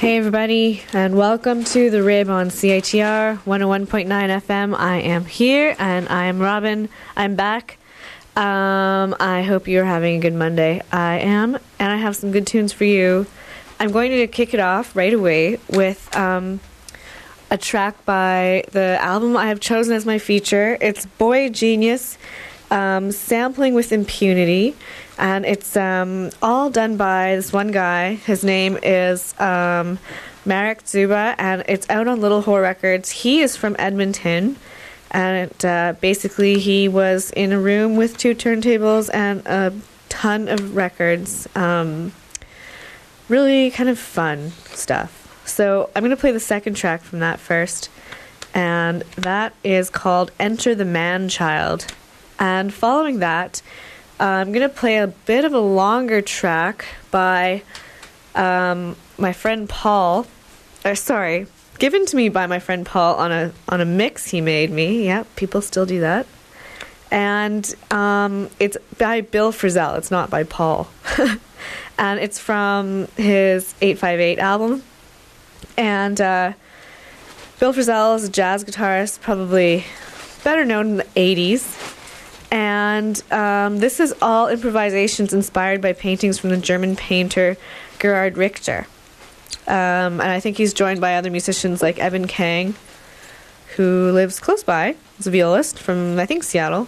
Hey everybody, and welcome to The Rib on CITR 101.9 FM. I am here, and I am Robin. I'm back. I hope you're having a good Monday. I am, and I have some good tunes for you. I'm going to kick it off right away with a track by the album I have chosen as my feature. It's Boy Genius, Sampling with Impunity. And it's all done by this one guy. His name is Marek Zuba, and it's out on Little Whore Records. He is from Edmonton, and basically he was in a room with two turntables and a ton of records. Really kind of fun stuff. So I'm going to play the second track from that first, and that is called Enter the Man-Child. And following that, I'm going to play a bit of a longer track by my friend Paul. Given to me by my friend Paul on a mix he made me. Yeah, people still do that. And it's by Bill Frisell. It's not by Paul. And it's from his 858 album. And Bill Frisell is a jazz guitarist, probably better known in the 80s. And this is all improvisations inspired by paintings from the German painter Gerhard Richter. And I think he's joined by other musicians like Evan Kang, who lives close by. He's a violist from, I think, Seattle.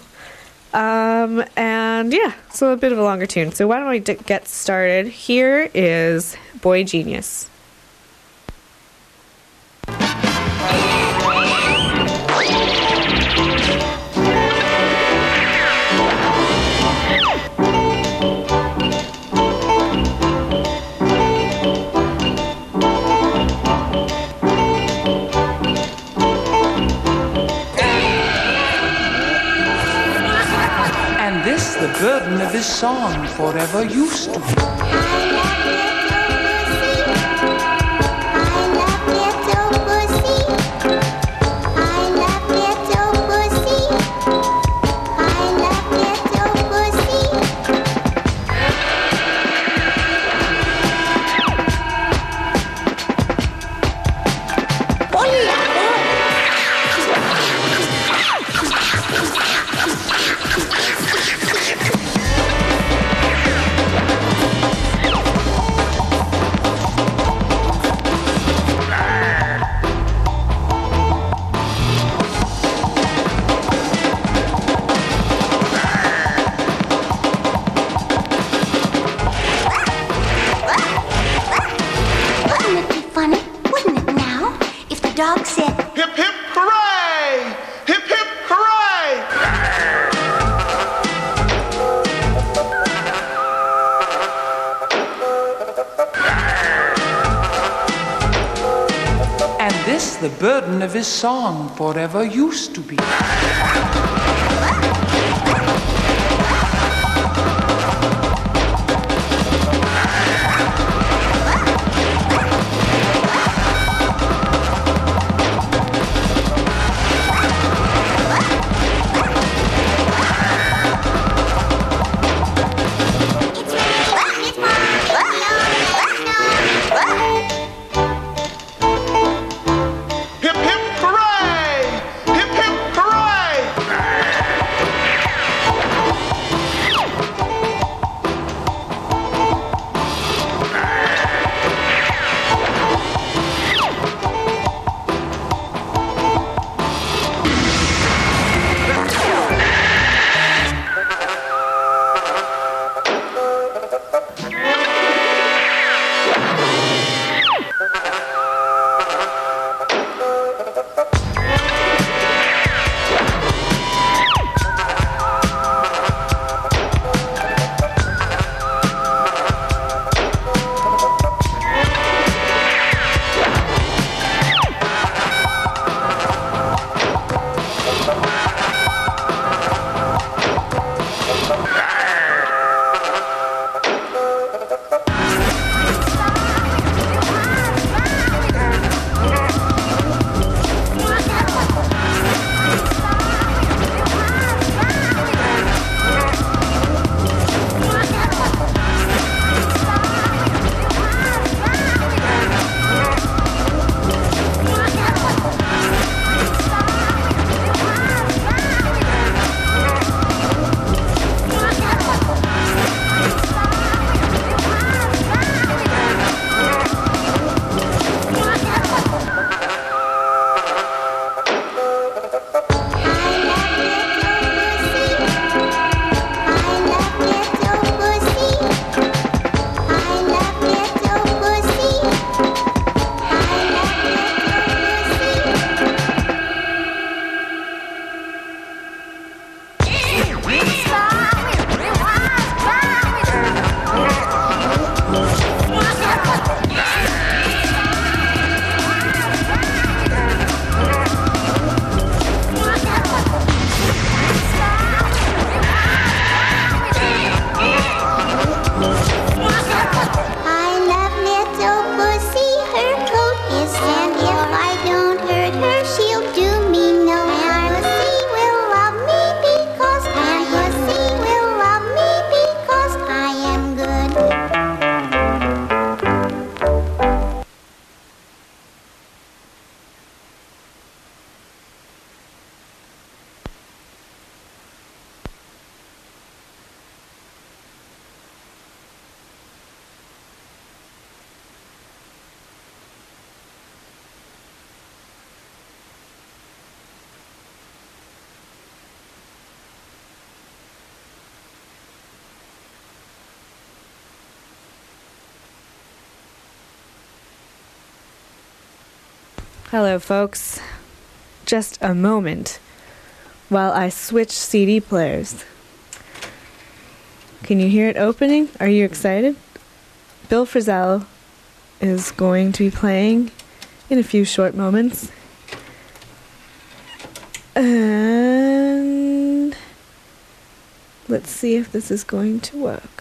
And yeah, so a bit of a longer tune. So why don't we get started? Here is Boy Genius. The burden of this song forever used to be. The burden of his song forever used to be. Hip hip hooray! Hip hip hooray! Hello, folks. Just a moment while I switch CD players. Can you hear it opening? Are you excited? Bill Frisell is going to be playing in a few short moments. And let's see if this is going to work.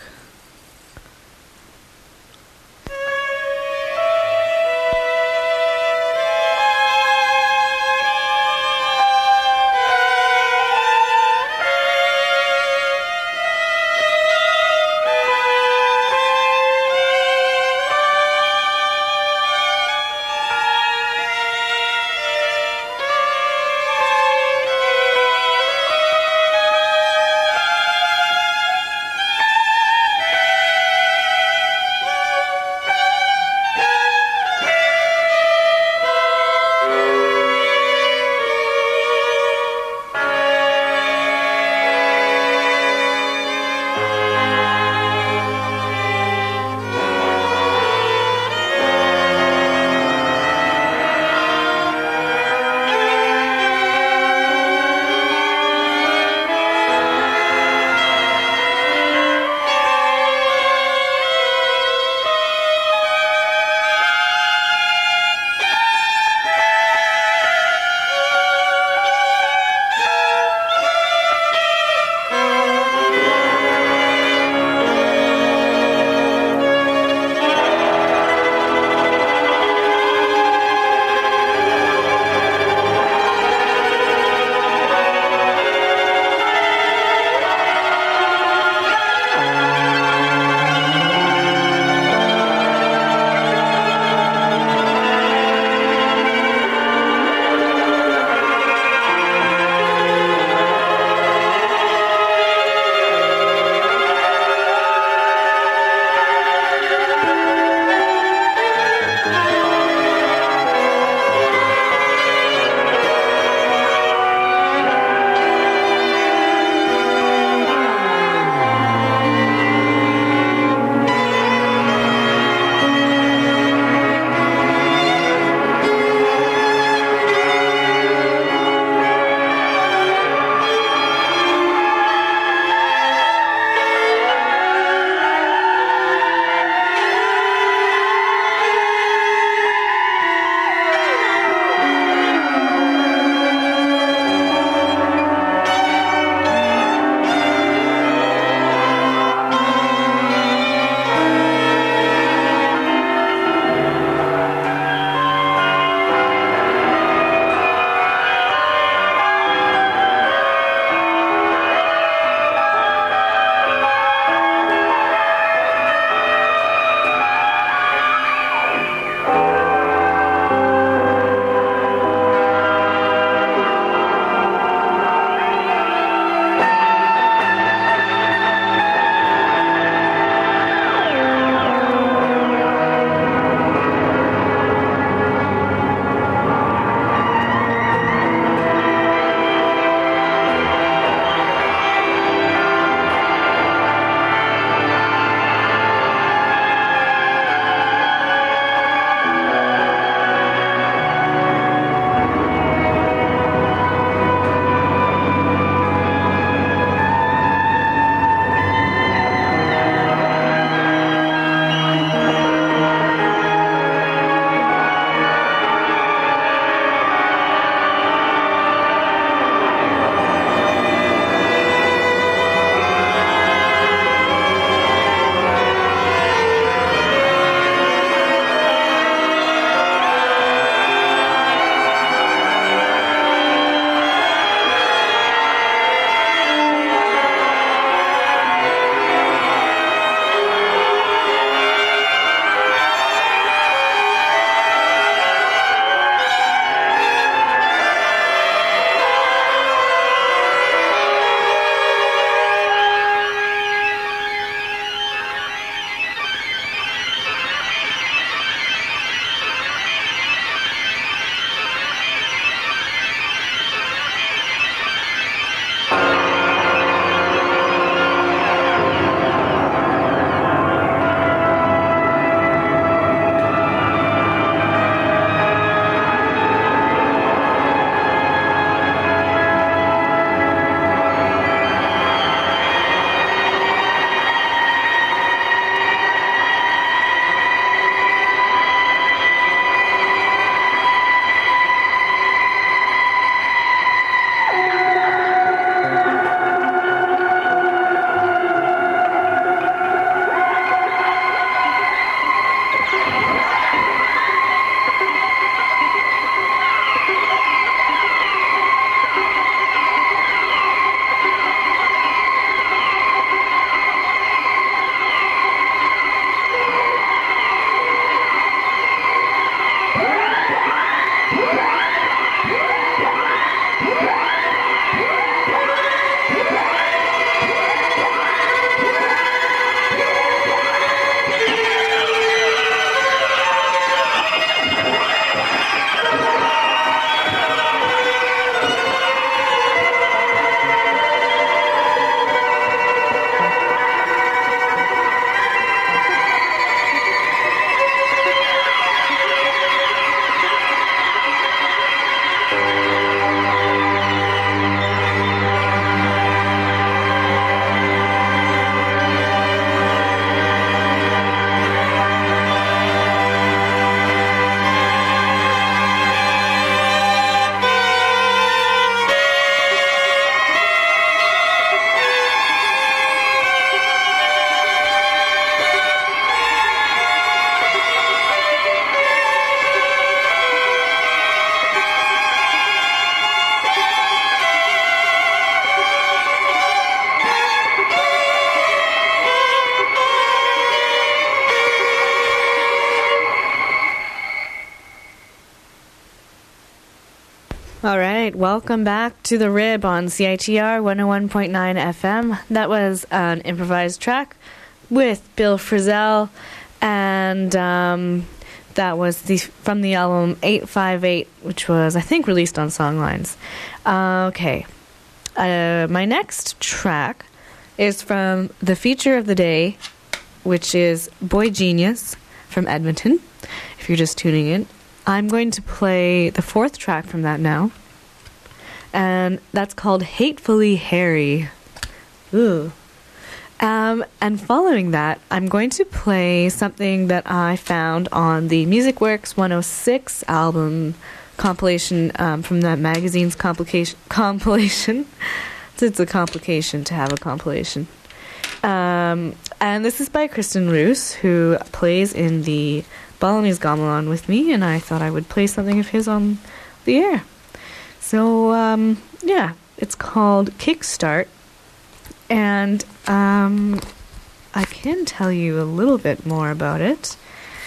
All right, welcome back to The Rib on CITR 101.9 FM. That was an improvised track with Bill Frisell, and that was from the album 858, which was, I think, released on Songlines. Okay, my next track is from the feature of the day, which is Boy Genius from Edmonton. If you're just tuning in, I'm going to play the fourth track from that now, and that's called Hatefully Harry. Ooh. And following that, I'm going to play something that I found on the MusicWorks 106 album compilation from that magazine's compilation. It's a complication to have a compilation. And this is by Kristen Roos, who plays in the Balinese Gamelan with me, and I thought I would play something of his on the air. So, yeah, it's called Kickstart, and I can tell you a little bit more about it.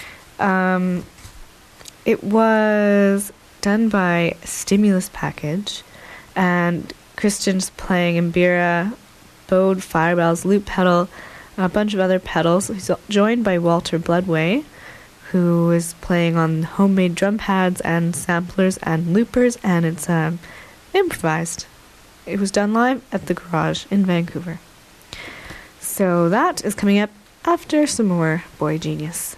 It was done by Stimulus Package, and Christian's playing Mbira, bowed, firebells, loop pedal, and a bunch of other pedals. He's joined by Walter Bloodway, who is playing on homemade drum pads and samplers and loopers, and it's improvised. It was done live at the Garage in Vancouver. So that is coming up after some more Boy Genius.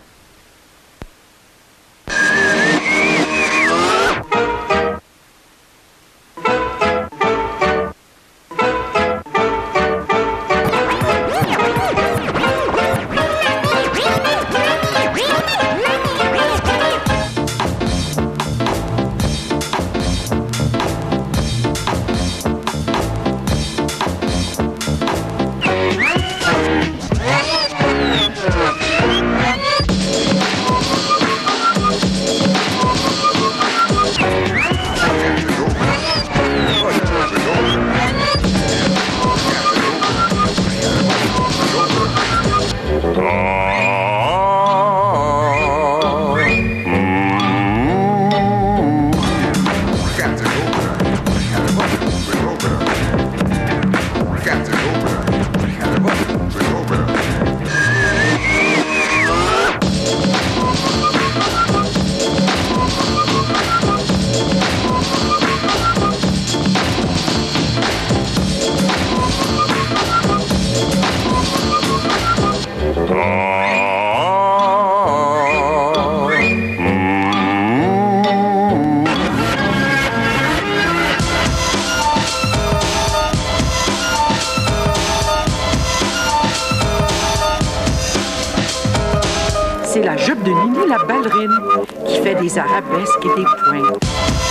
C'est la jupe de Nini la ballerine qui fait des arabesques et des pointes.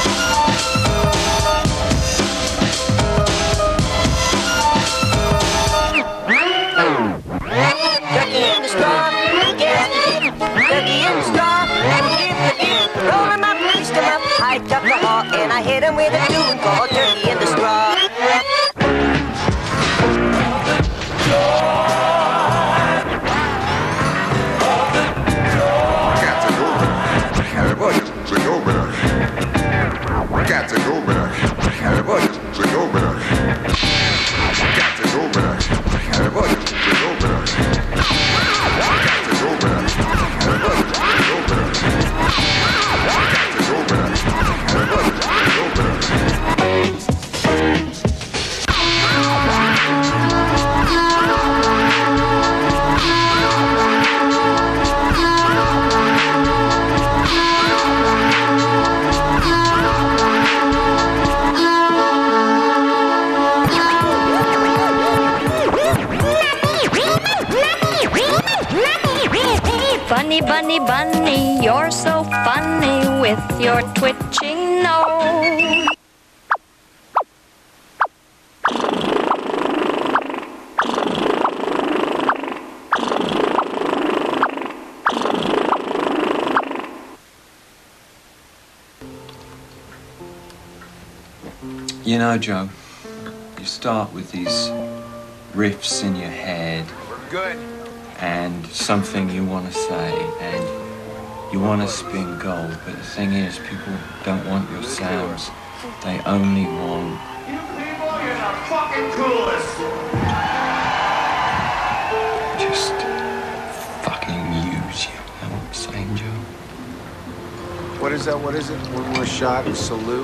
Turkey in the straw, yes, turkey in the straw, rolling up, reached him up, I took the haw, and I hit him with a tune called Turkey in the Straw. Bunny, bunny, bunny, you're so funny with your twitching nose. You know, Joe, you start with these riffs in your head. We're good. And something you want to say, and you want to spin gold, but the thing is, people don't want your sounds. They only want... You people, you're the fucking coolest! just fucking use you. Know what I'm saying, Joe? What is that? What is it? One more shot and salute?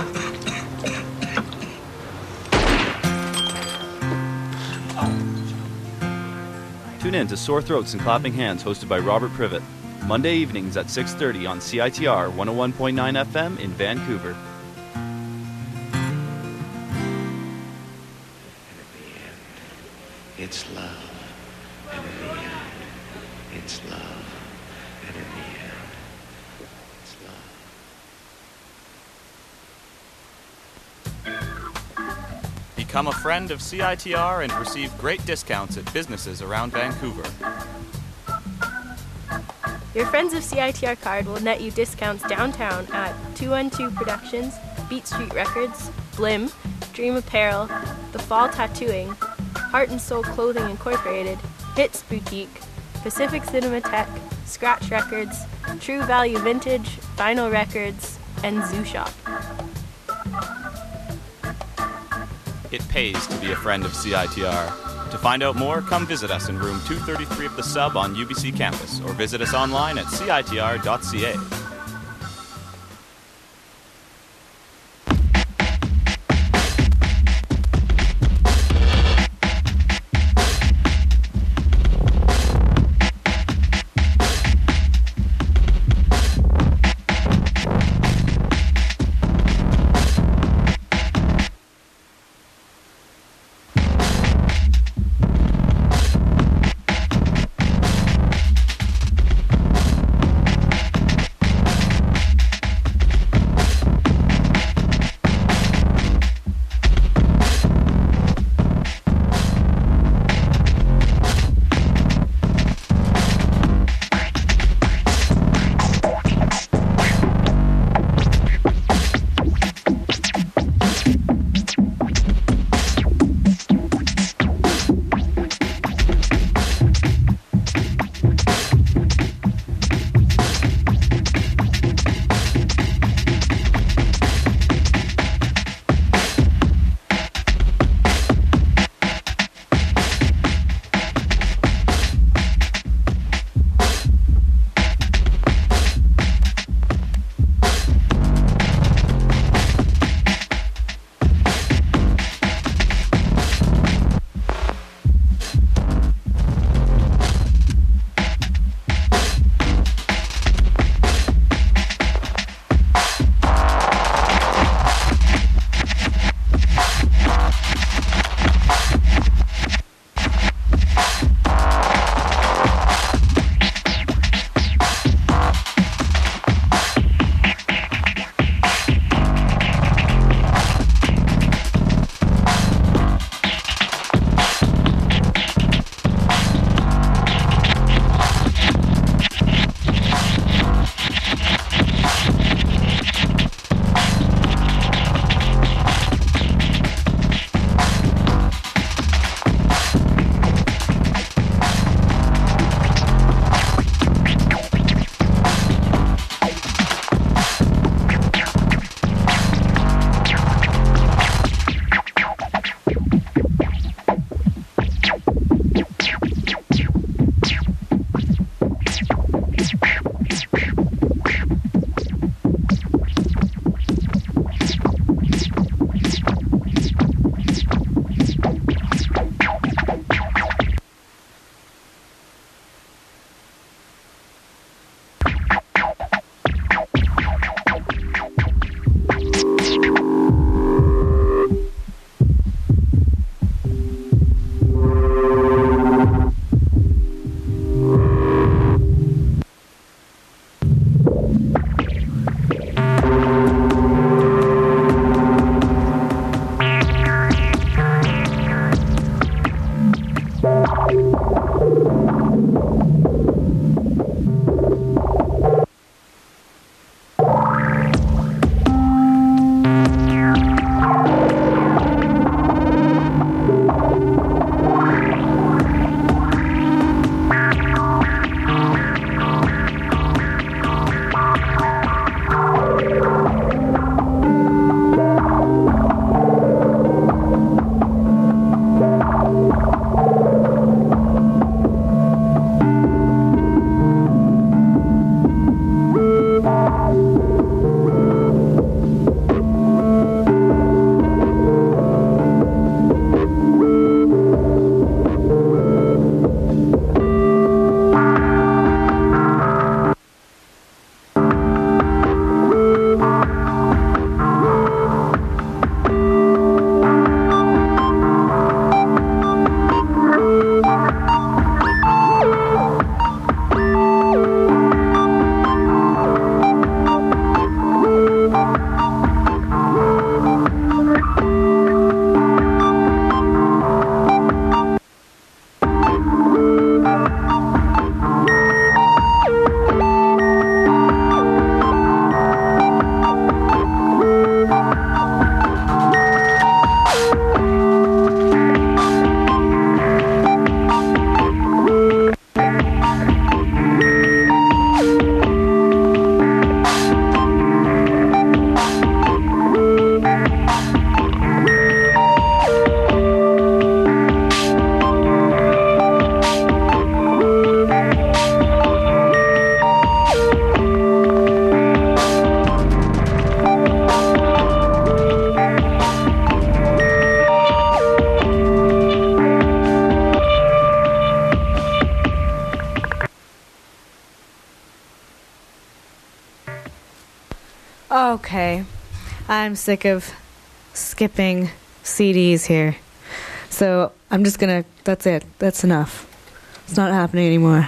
Tune in to Sore Throats and Clapping Hands, hosted by Robert Privet. Monday evenings at 6:30 on CITR 101.9 FM in Vancouver. It's love, and in the end, it's love, and in the end, it's love. Become a friend of CITR and receive great discounts at businesses around Vancouver. Your Friends of CITR card will net you discounts downtown at 212 Productions, Beat Street Records, Blim, Dream Apparel, The Fall Tattooing, Heart and Soul Clothing Incorporated, Hits Boutique, Pacific Cinematheque, Scratch Records, True Value Vintage, Vinyl Records, and Zoo Shop. It pays to be a friend of CITR. To find out more, come visit us in room 233 of the Sub on UBC campus, or visit us online at citr.ca. Okay. I'm sick of skipping CDs here. So I'm just gonna... That's it. That's enough. It's not happening anymore.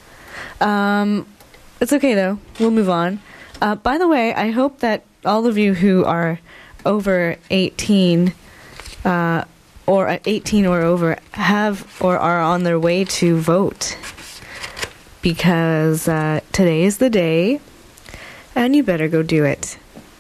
It's okay, though. We'll move on. By the way, I hope that all of you who are over 18... or 18 or over have or are on their way to vote, because today is the day and you better go do it,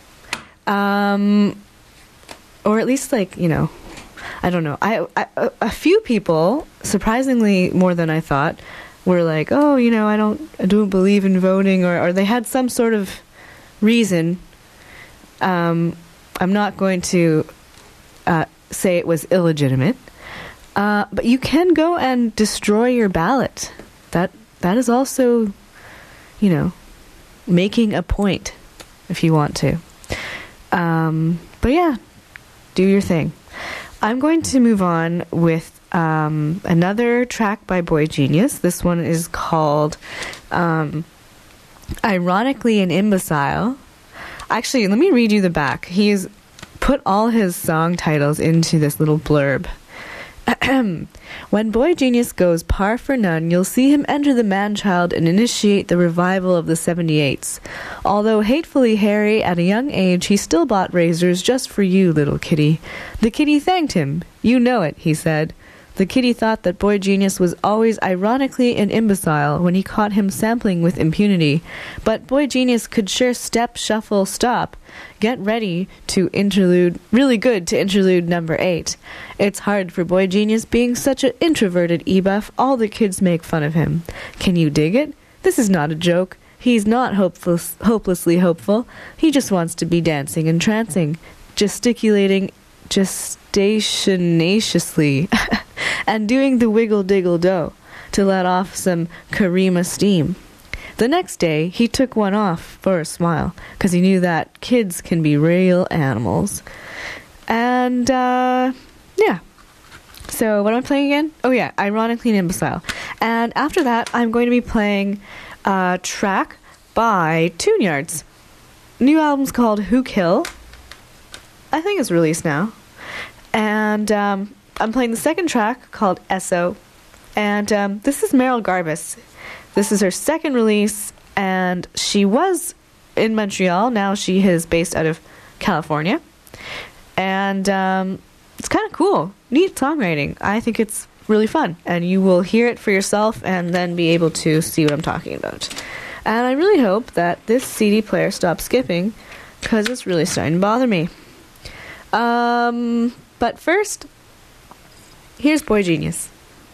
or at least, like, you know, I don't know, a few people, surprisingly more than I thought, were like, oh, you know, I don't believe in voting, or they had some sort of reason. I'm not going to say it was illegitimate, but you can go and destroy your ballot. That is also, you know, making a point if you want to. But yeah, do your thing. I'm going to move on with another track by Boy Genius. This one is called Ironically an Imbecile. Actually, let me read you the back. He's put all his song titles into this little blurb. When Boy Genius goes par for none, you'll see him enter the man-child and initiate the revival of the 78s. Although hatefully hairy at a young age, he still bought razors just for you, little kitty. The kitty thanked him. You know it, he said. The kitty thought that Boy Genius was always ironically an imbecile when he caught him sampling with impunity. But Boy Genius could sure step, shuffle, stop. Get ready to interlude, really good to interlude number 8. It's hard for Boy Genius being such an introverted e-buff, all the kids make fun of him. Can you dig it? This is not a joke. He's not hopelessly hopeful. He just wants to be dancing and trancing, gesticulating gestationaciously, and doing the wiggle-diggle-do to let off some Karima steam. The next day, he took one off for a smile, because he knew that kids can be real animals. And, yeah. So, what am I playing again? Oh, yeah, Ironically an Imbecile. And after that, I'm going to be playing a track by Tune Yards. New album's called Who Kill. I think it's released now. And I'm playing the second track called Esso. And this is Meryl Garbus. This is her second release, and she was in Montreal. Now she is based out of California. And it's kind of cool. Neat songwriting. I think it's really fun. And you will hear it for yourself and then be able to see what I'm talking about. And I really hope that this CD player stops skipping, because it's really starting to bother me. But first, here's Boy Genius.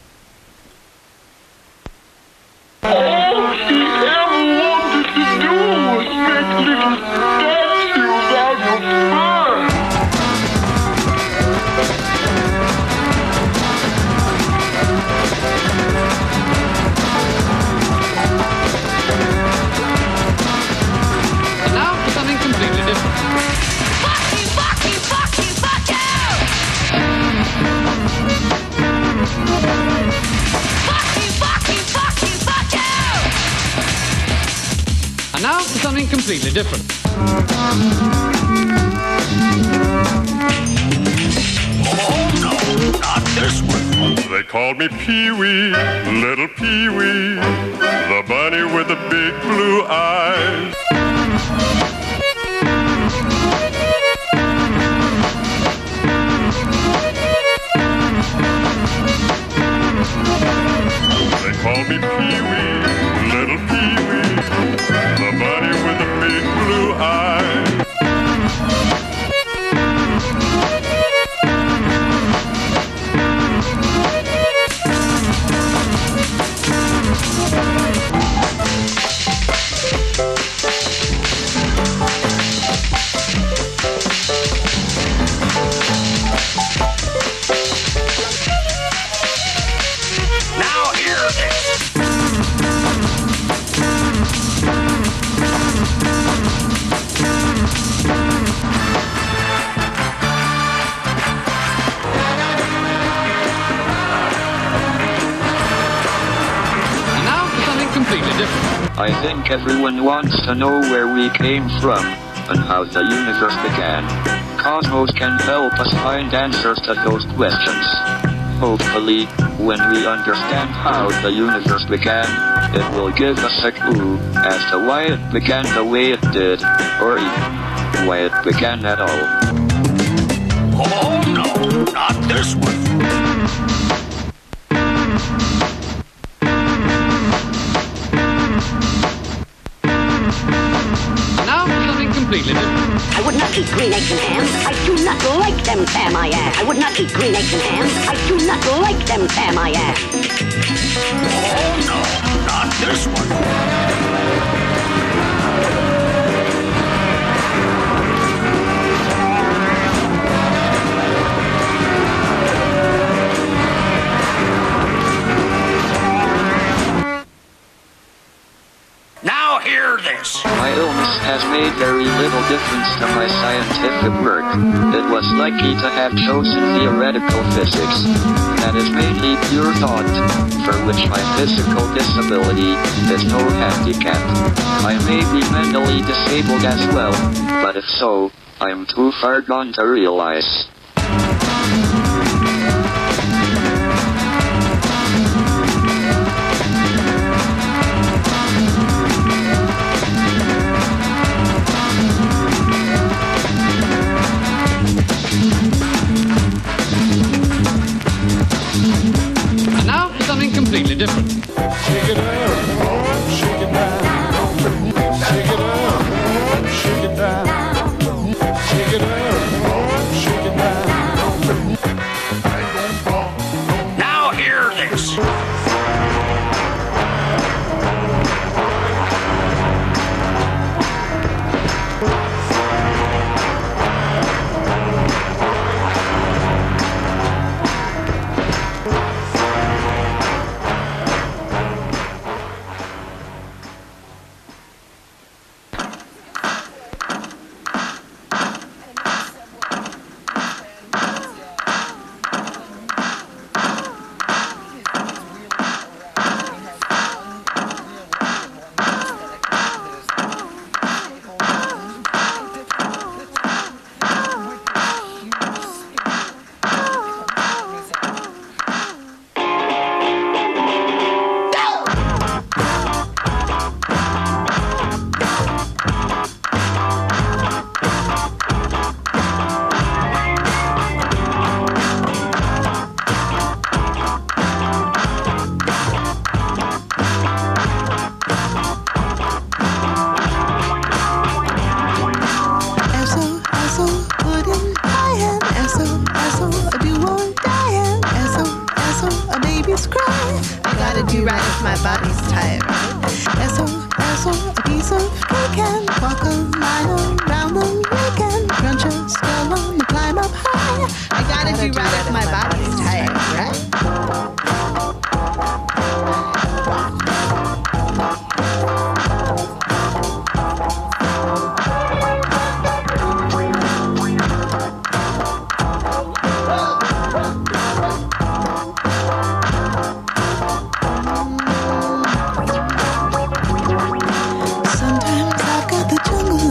All she ever wanted to do was make little statues out of fur. And now for something completely different. Fuck you, fuck you, fuck you, fuck you! Fuck you, fuck you, fuck you, fuck you! And now for something completely different. Oh no, not this one. They called me Pee-wee, little Pee-wee, the bunny with the big blue eyes. They call me Pee-wee, little Pee-wee, the bunny with the big blue eyes. Now hear this. And now for something completely different. I think everyone wants to know where we came from. and how the universe began. Cosmos can help us find answers to those questions. Hopefully, when we understand how the universe began, it will give us a clue as to why it began the way it did, or even why it began at all. Oh no, not this one. Now for something completely different. I would not eat green eggs and ham. I do not like them, Sam, I am. I would not eat green eggs and ham. I do not like them, Sam, I am. Oh no, not this one. Now hear this. My illness has made very little difference to my scientific work. It was lucky to have chosen theoretical physics. That is mainly pure thought, for which my physical disability is no handicap. I may be mentally disabled as well, but if so, I am too far gone to realize. Something completely different. Shake it up, shake it down. Shake it up, shake it down. Shake it up, shake it down. Now hear this. Sometimes I've got the jungle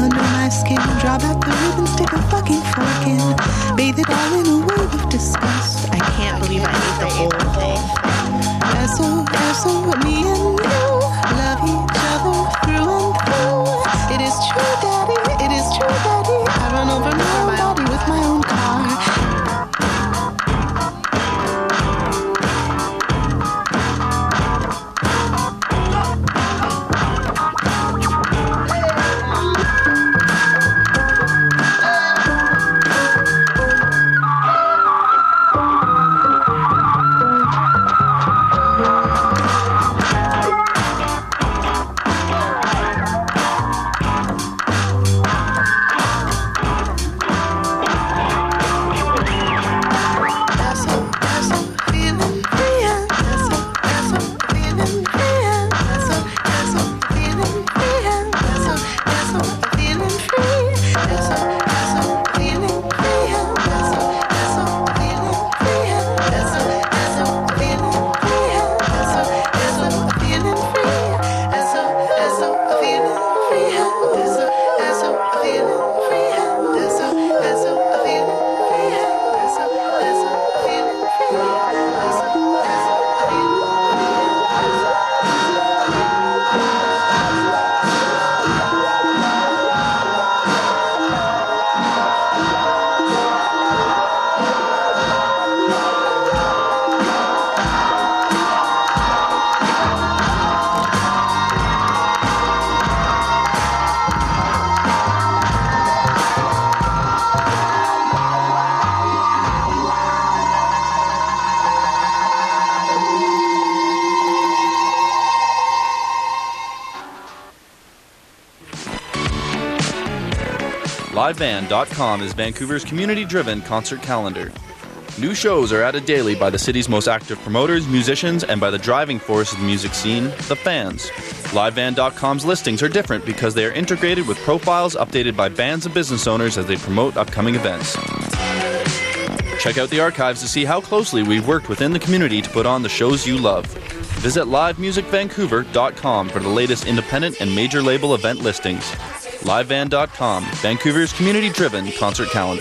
LiveBand.com is Vancouver's community-driven concert calendar. New shows are added daily by the city's most active promoters, musicians, and by the driving force of the music scene, the fans. LiveBand.com's listings are different because they are integrated with profiles updated by bands and business owners as they promote upcoming events. Check out the archives to see how closely we've worked within the community to put on the shows you love. Visit livemusicvancouver.com for the latest independent and major label event listings. LiveBand.com, Vancouver's community-driven concert calendar.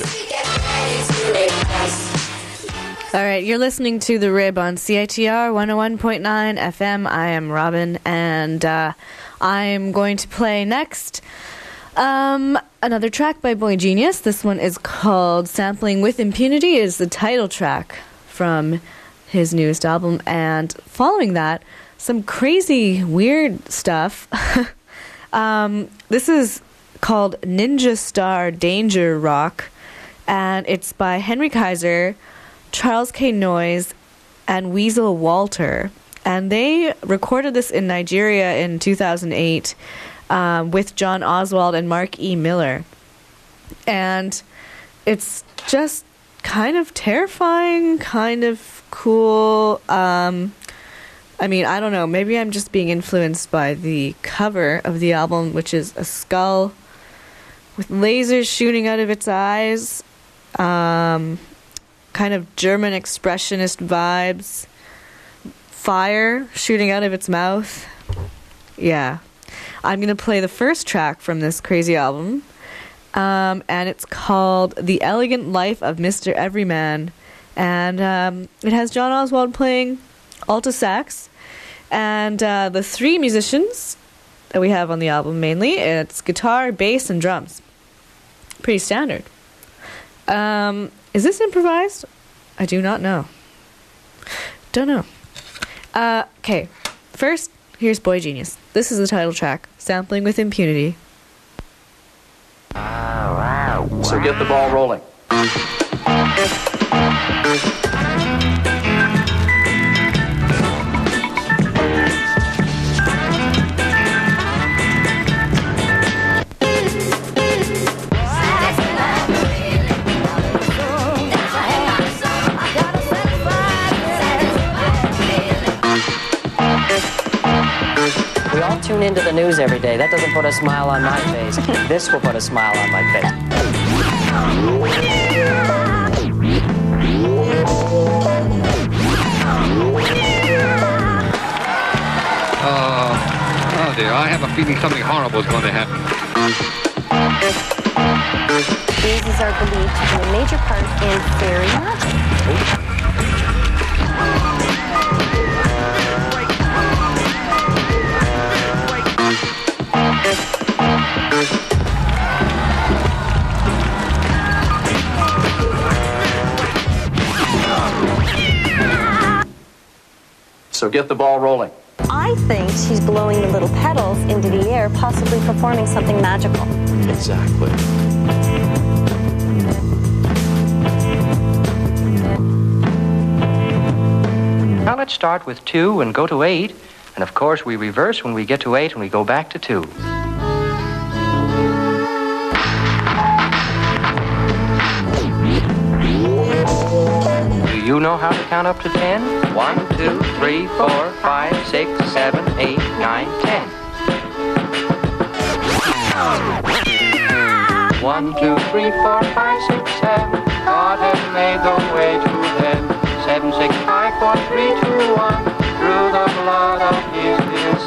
All right, you're listening to The Rib on CITR 101.9 FM. I am Robin, and I'm going to play next another track by Boy Genius. This one is called Sampling with Impunity. It is the title track from his newest album, and following that, some crazy, weird stuff. This is called Ninja Star Danger Rock, and it's by Henry Kaiser, Charles K. Noyes, and Weasel Walter. And they recorded this in Nigeria in 2008 with John Oswald and Mark E. Miller. And it's just kind of terrifying, kind of cool. I mean, I don't know. Maybe I'm just being influenced by the cover of the album, which is a skull with lasers shooting out of its eyes. Kind of German expressionist vibes. Fire shooting out of its mouth. Yeah. I'm going to play the first track from this crazy album. And it's called The Elegant Life of Mr. Everyman. And it has John Oswald playing alto sax. And the three musicians that we have on the album mainly, it's guitar, bass, and drums. Pretty standard. Is this improvised? I do not know. Don't know. Okay. First, here's Boy Genius. This is the title track, Sampling with Impunity. So get the ball rolling. We all tune into the news every day. That doesn't put a smile on my face. This will put a smile on my face. Oh dear, I have a feeling something horrible is going to happen. Mazes are believed to be a major part in fairy magic. So get the ball rolling. I think she's blowing the little petals into the air, possibly performing something magical. Exactly. Now let's start with 2 and go to 8. And of course we reverse when we get to 8 and we go back to 2. Do you know how to count up to 10? 1, 2, 3, 4, 5, 6, 7, 8, 9, 10. 1, 2, 3, 4, 5, 6, 7. God has made the way to heaven. 7, 6, 5, 4, 3, 2, 1. Through the blood of his dear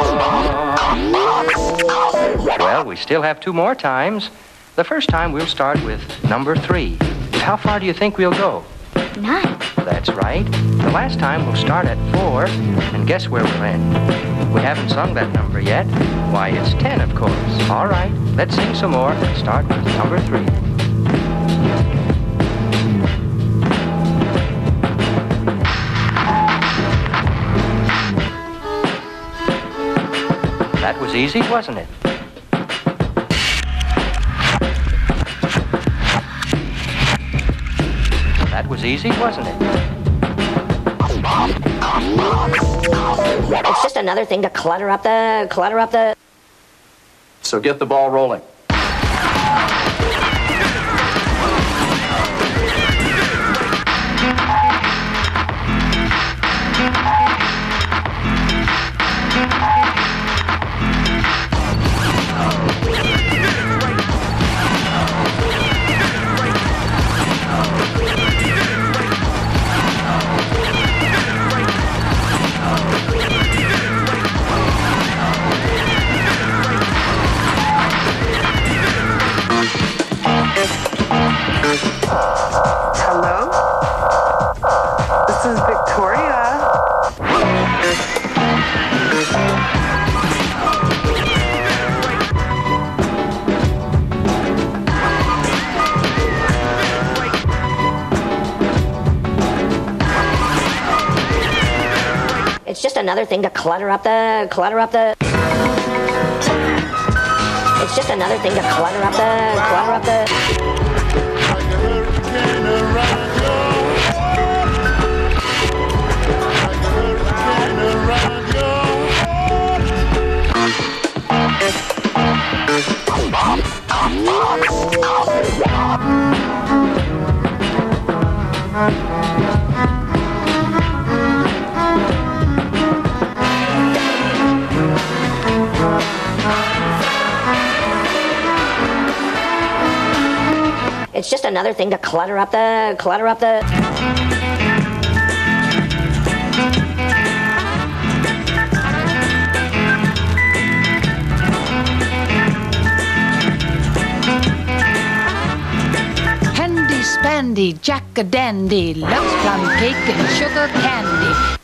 Son. Well, we still have 2 more times. The first time we'll start with number 3. How far do you think we'll go? 9. That's right. The last time we'll start at 4, and guess where we'll end? We haven't sung that number yet. Why, it's 10, of course. All right, let's sing some more and start with number 3. That was easy, wasn't it? That was easy, wasn't it? It's just another thing to clutter up the... So get the ball rolling. another thing to clutter up the. It's just another thing to clutter up the. It's just another thing to clutter up the. Handy spandy, jack-a-dandy, Lux plum cake and sugar candy.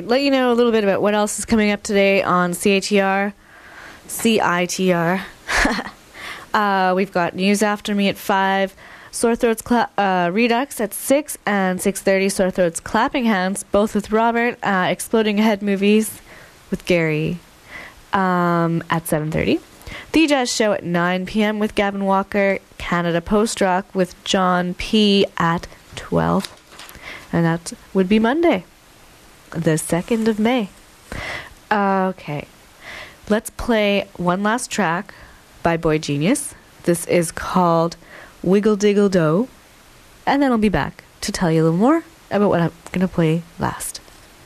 let you know a little bit about what else is coming up today on CITR. We've got News After Me at 5, Sore Throats Redux at 6, and 6:30 Sore Throats Clapping Hands, both with Robert, Exploding Head Movies with Gary at 7:30. The Jazz Show at 9 p.m. with Gavin Walker, Canada Post Rock with John P. at 12. And that would be Monday, the 2nd of May. Okay. Let's play one last track by Boy Genius. This is called Wiggle Diggle Dough. And then I'll be back to tell you a little more about what I'm going to play last.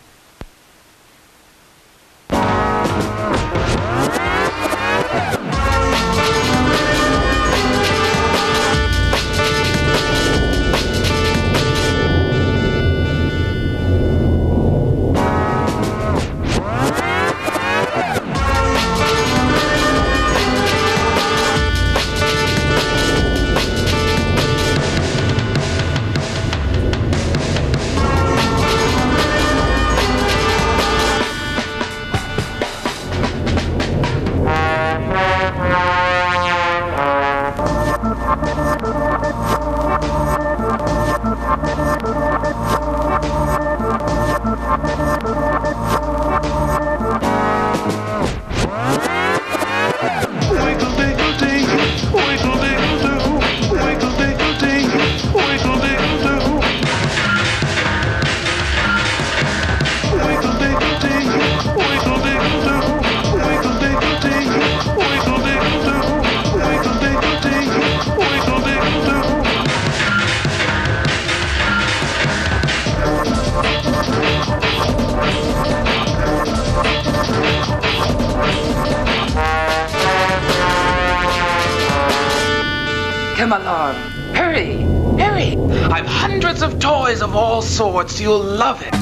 Come along. Hurry! Hurry! I've hundreds of toys of all sorts. You'll love it.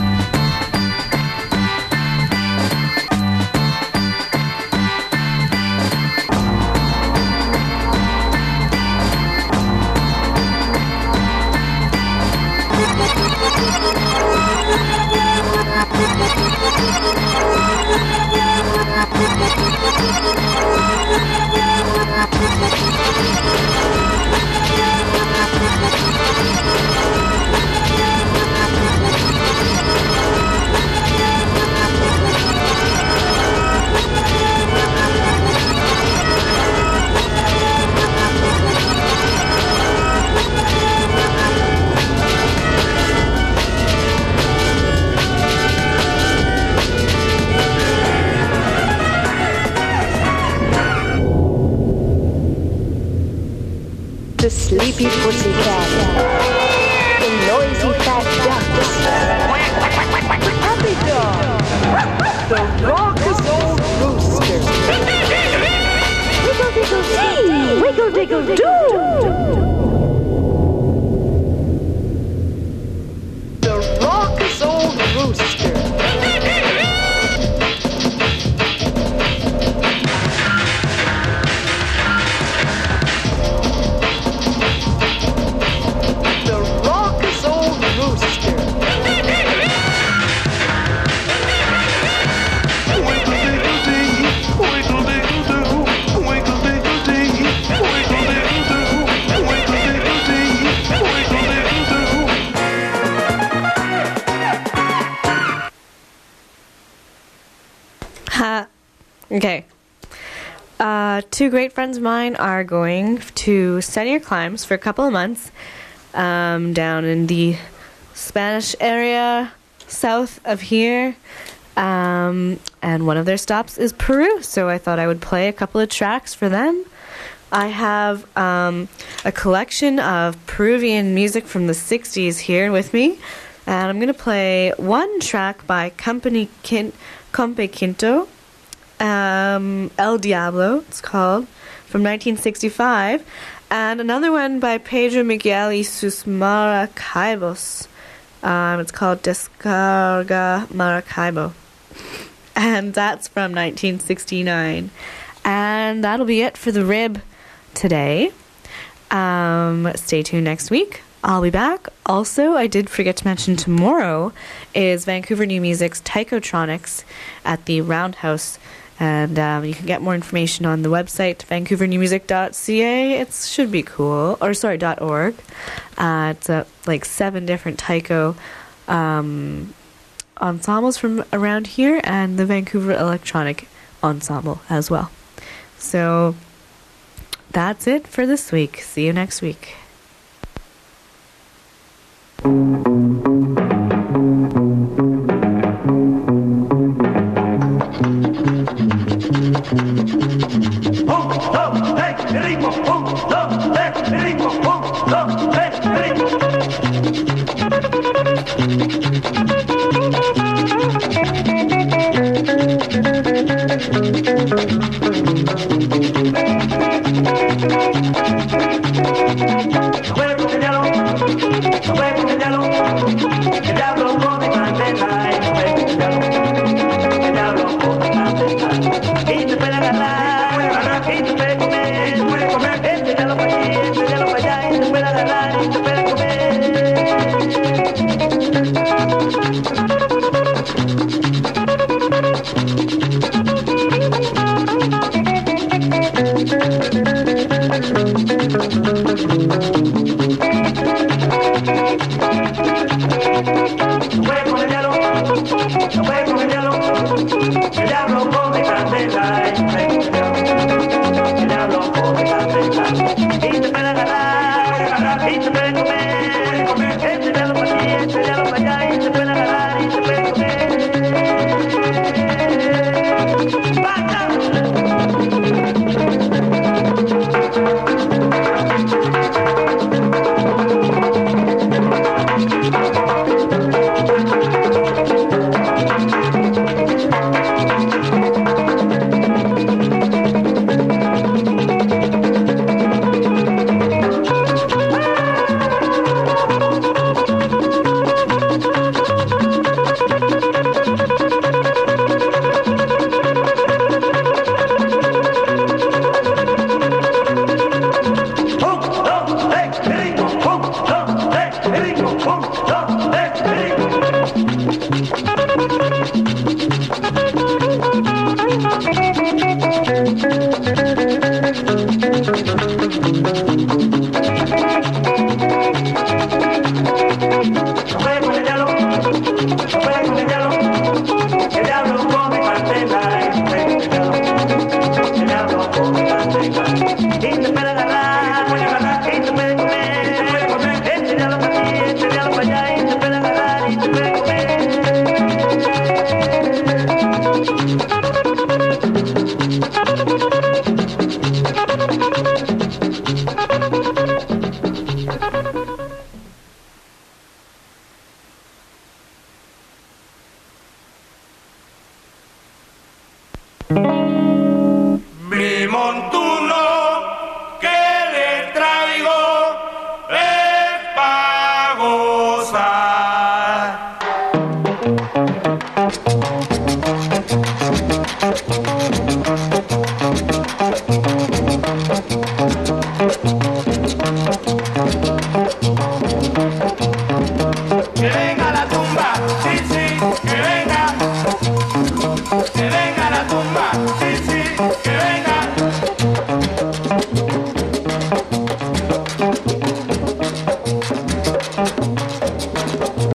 The sleepy pussycat, the noisy fat ducks, happy dog, the raucous old rooster, wiggle diggle dee, wiggle diggle doo, the raucous old rooster. Okay. Two great friends of mine are going to Steadier Climbs for a couple of months down in the Spanish area south of here. And one of their stops is Peru, so I thought I would play a couple of tracks for them. I have a collection of Peruvian music from the 60s here with me, and I'm going to play one track by Compe Quinto, El Diablo, it's called, from 1965, and another one by Pedro Miguel y sus Maracaibos. It's called Descarga Maracaibo, and that's from 1969. And that'll be it for the rib today. Stay tuned next week I'll be back. Also, I did forget to mention tomorrow is Vancouver New Music's Tychotronics at the Roundhouse. And you can get more information on the website, vancouvernewmusic.ca. It should be cool. Or, sorry, .org. It's like 7 different taiko ensembles from around here and the Vancouver Electronic Ensemble as well. So that's it for this week. See you next week. Mi montuno que le traigo es pa' gozar. Que venga la tumba, sí, sí, que venga.